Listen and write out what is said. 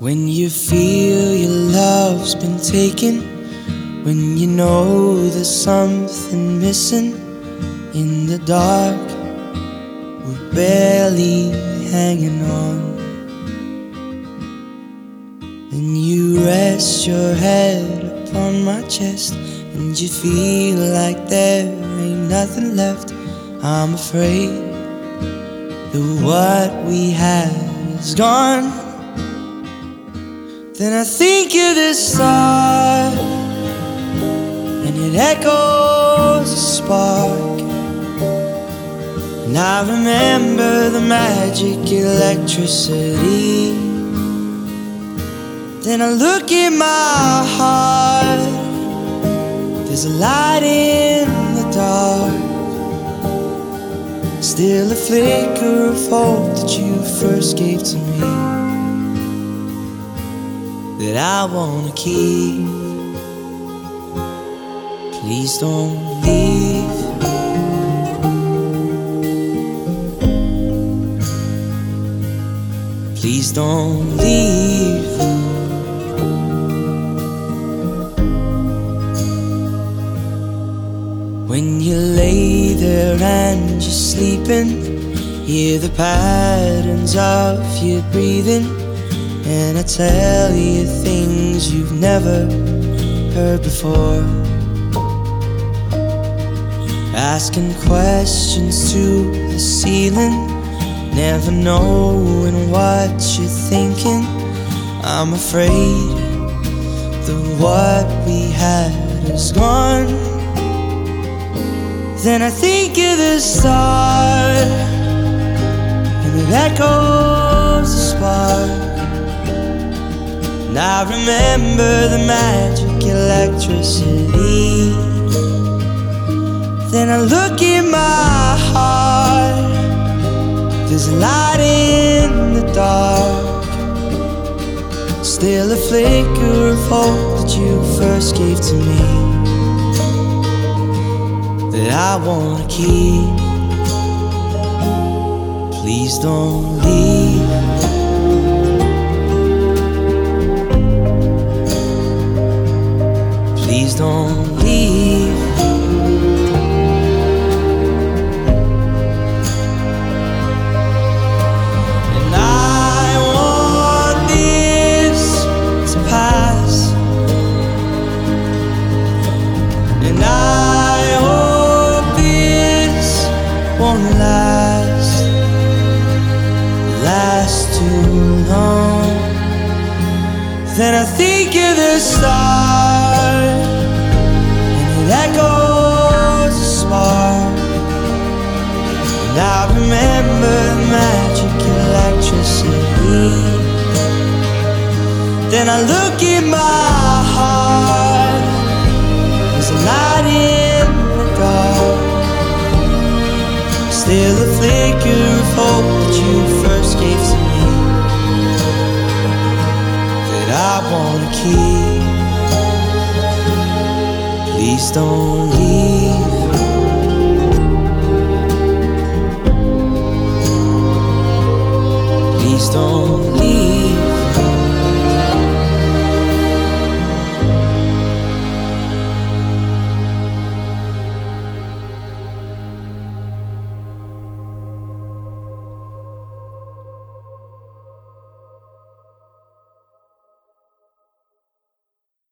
When you feel your love's been taken, when you know there's something missing in the dark, we're barely hanging on. Then you rest your head upon my chest, and you feel like there ain't nothing left. I'm afraid that what we had is gone. Then I think of the start, and it echoes a spark, and I remember the magic electricity. Then I look in my heart, there's a light in the dark, still a flicker of hope that you first gave to me, that I wanna keep. Please don't leave. Please don't leave. When you lay there and you're sleeping, hear the patterns of your breathing, and I tell you things you've never heard before, asking questions to the ceiling, never knowing what you're thinking. I'm afraid that what we had is gone. Then I think of the start, and it echoes a spark, and I remember the magic electricity. Then I look in my heart, there's a light in the dark, still a flicker of hope that you first gave to me, that I wanna keep. Please don't leave. Please don't leave. And I want this to pass, and I hope this won't last too long. Then I think of the start, echoes a spark, and I remember the magic electricity. Then I look in my heart, there's a light in the dark, still a flicker of hope that you first gave to me, that I wanna keep. Please don't leave. Please don't